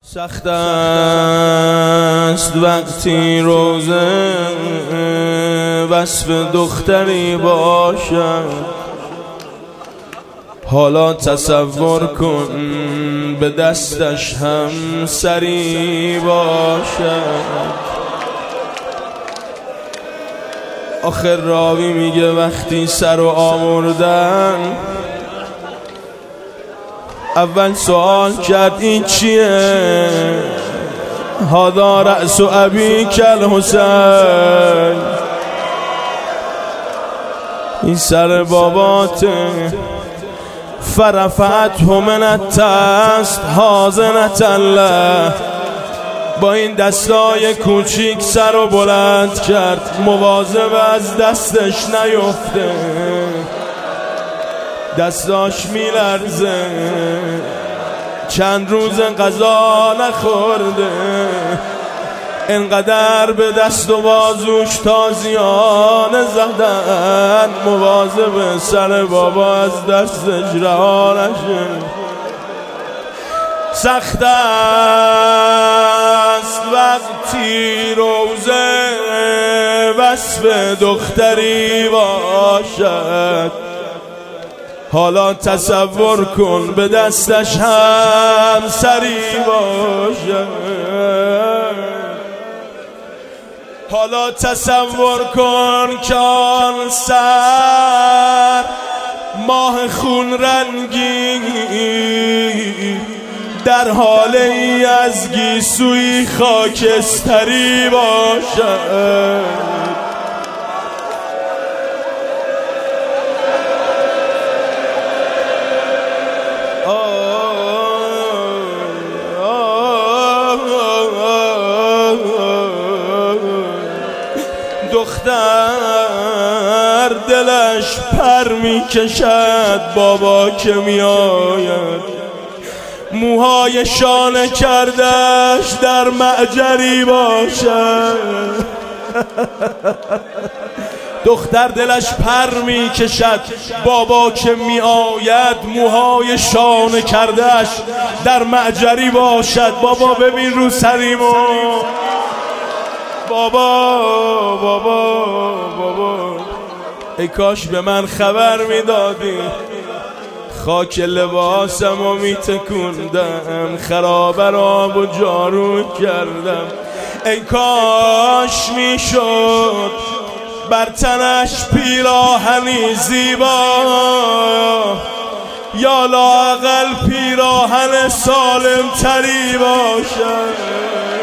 سخت است وقتی روزه وصف دختری باشد، حالا تصور کن به دستش هم سری باشد. آخر راوی میگه وقتی سر و آوردن اول سوال کرد این چیه؟ هذا رأس ابیک الحسین، این سر باباته. فرفعته من التست حاضنة الله، با این دستای کوچیک سر رو بلند کرد مواظب از دستش نیفته، دستاش میلرزه، چند روز غذا نخورده، انقدر به دست و بازوش تازیانه زدن مواظب سر بابا از دستش رها نشه. سخت است وقتی روزه وصف دختری باشد، حالا تصور کن به دستش هم سری باشد. حالا تصور کن که آن سر ماه خون رنگی در حال ای از گیسوی خاکستری باشد. دختر دلش پر می کشد بابا که می آید، موهای شانه کردش در معجری باشد. دختر دلش پر می کشد بابا که می آید، موهای شانه کردش در معجری باشد. بابا ببین رو سریمو، بابا بابا بابا ای کاش به من خبر میدادی، خاک لباسمو میتکوندم، خرابه را آب و جارو کردم. ای کاش میشد بر تنش پیراهنی زیبا، یا لااقل پیراهن سالم تری باشد.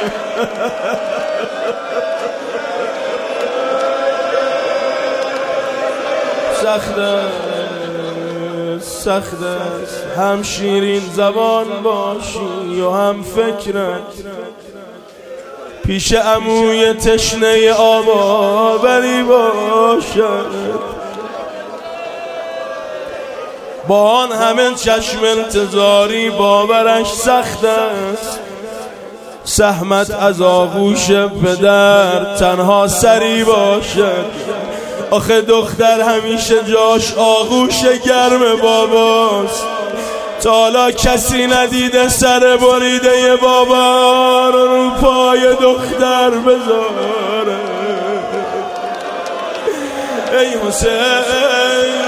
سخت است هم شیرین زبان باشی و هم فکرت پیش عموی تشنه آب آوری باشد. با آن همه چشم انتظاری باورش سخت است، سهمت از آغوش پدر تنها سری باشد. آخه دختر همیشه جاش آغوش گرم باباست، تا حالا کسی ندیده سر بریده بابا رو پای دختر بذاره. ای حسین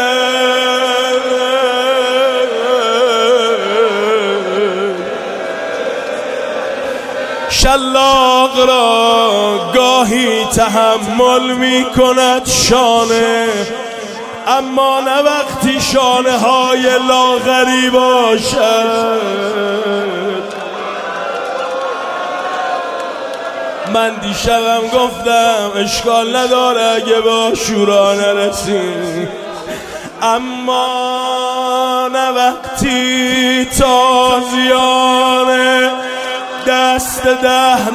شلاق را گاهی تحمل می کند شانه، اما نه وقتی شانه های لاغری باشد. من دیشبم گفتم اشکال نداره اگه با شورا نرسی، اما نه وقتی تازیانه دست 10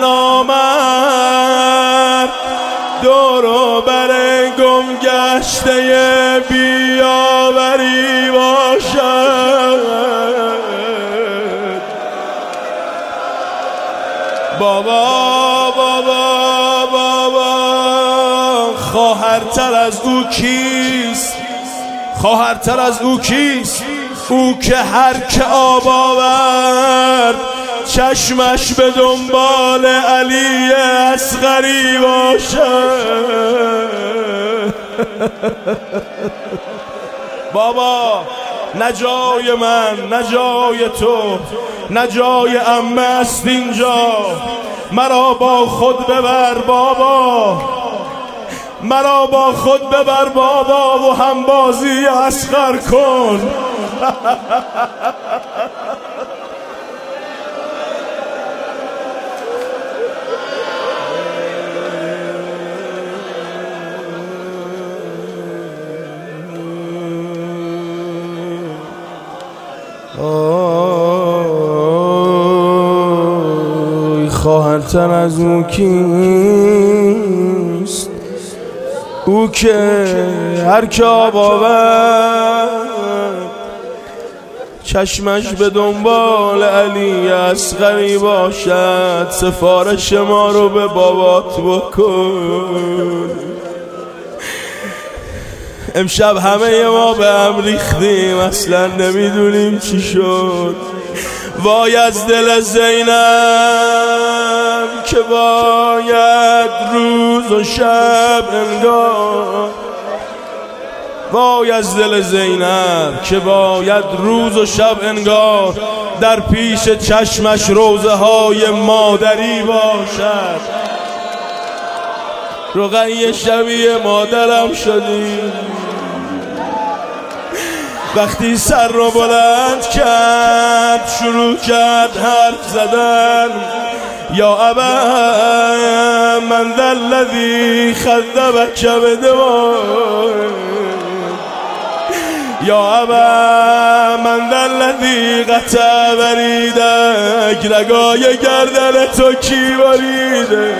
نامرد دورو بر گم گشته بیاوری باشد. بابا بابا بابا خواهرتر از او کیست؟ خواهرتر از او کیست؟ او که هر که آب آورد چشمش به دنبال علی اصغری باشد. بابا نه جای من، نه جای تو، نه جای عمه است اینجا. مرا با خود ببر بابا، مرا با خود ببر بابا و هم بازی اصغر کن. خواهرتر از او کیست؟ او که هر که آب آورد چشمش به دنبال علی اصغری باشد. سفارش ما رو به بابات بکن. امشب همه ما به هم ریختیم، اصلا نمیدونیم چی شد. وای از دل زینب که باید روز و شب انگار، وای از دل زینب که باید روز و شب انگار در پیش چشمش روزه های مادری باشد. رقیه شبیه مادرم شدی. وقتی سر رو بلند کرد شروع کرد حرف زدن. یا ابا من ذا الذی خذبک بدوای، یا ابا من ذا الذی قطع بریدک، رگای گردن تو کی بریده؟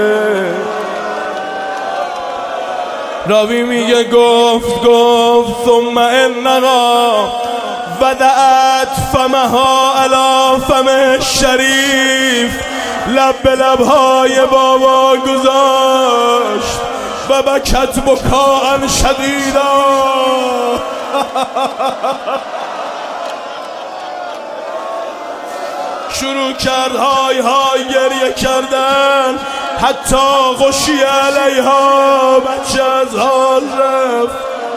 راوی میگه گفت ثم انها ودعت فمها علی فم شریف، لب به لبهای بابا گذاشت و بکت بکاء شدیدا. شروع کرد های های گریه کردن، حتی غشی علیها، بچه از حال رفت.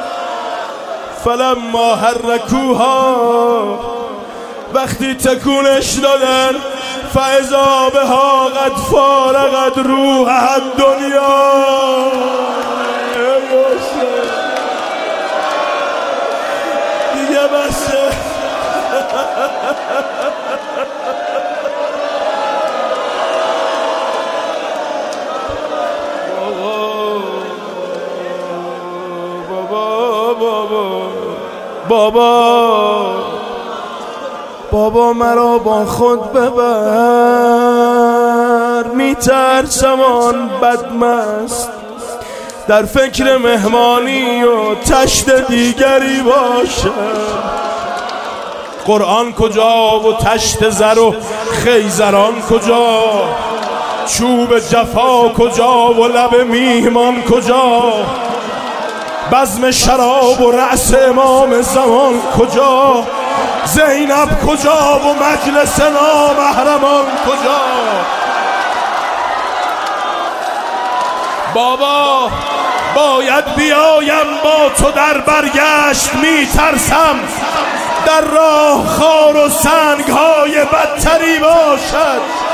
فلما حرکوها، وقتی تکونش دادن، فاذا بها قد فارقت روحها الدنیا. دیگه بسه. بابا مرا با خود ببر، میترسم آن بدمست در فکر مهمانی و تشت دیگری باشد. قرآن کجا و تشت زر و خیزران کجا؟ چوب جفا کجا و لب میهمان کجا؟ بزم شراب و رأس امام زمان کجا؟ زینب کجا و مجلس نامحرمان کجا؟ بابا باید بیایم با تو در برگشت، میترسم در راه خار و سنگ های بدتری باشد.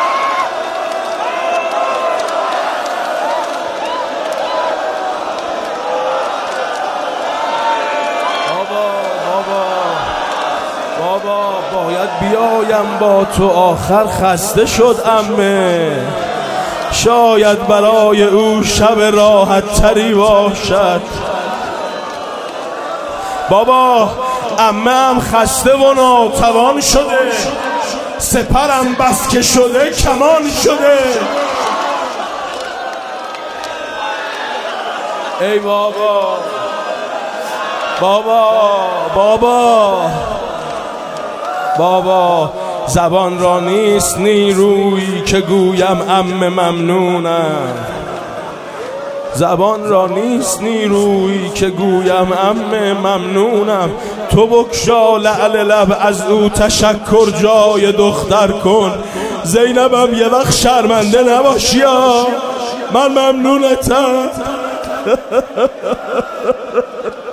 بابا باید بیایم با تو، آخر خسته شد عمه، شاید برای او شب راحت تری باشد. بابا عمه هم خسته و ناتوان شده، سپرم بس که شده کمان شده. ای بابا بابا بابا بابا، زبان را نیست نیرویی که گویم عمه ممنونم. زبان را نیست نیرویی که گویم عمه ممنونم. تو بکشا لعل لب از او تشکر جای دختر کن. زینبم یه وقت شرمنده نباشی، من ممنونتم.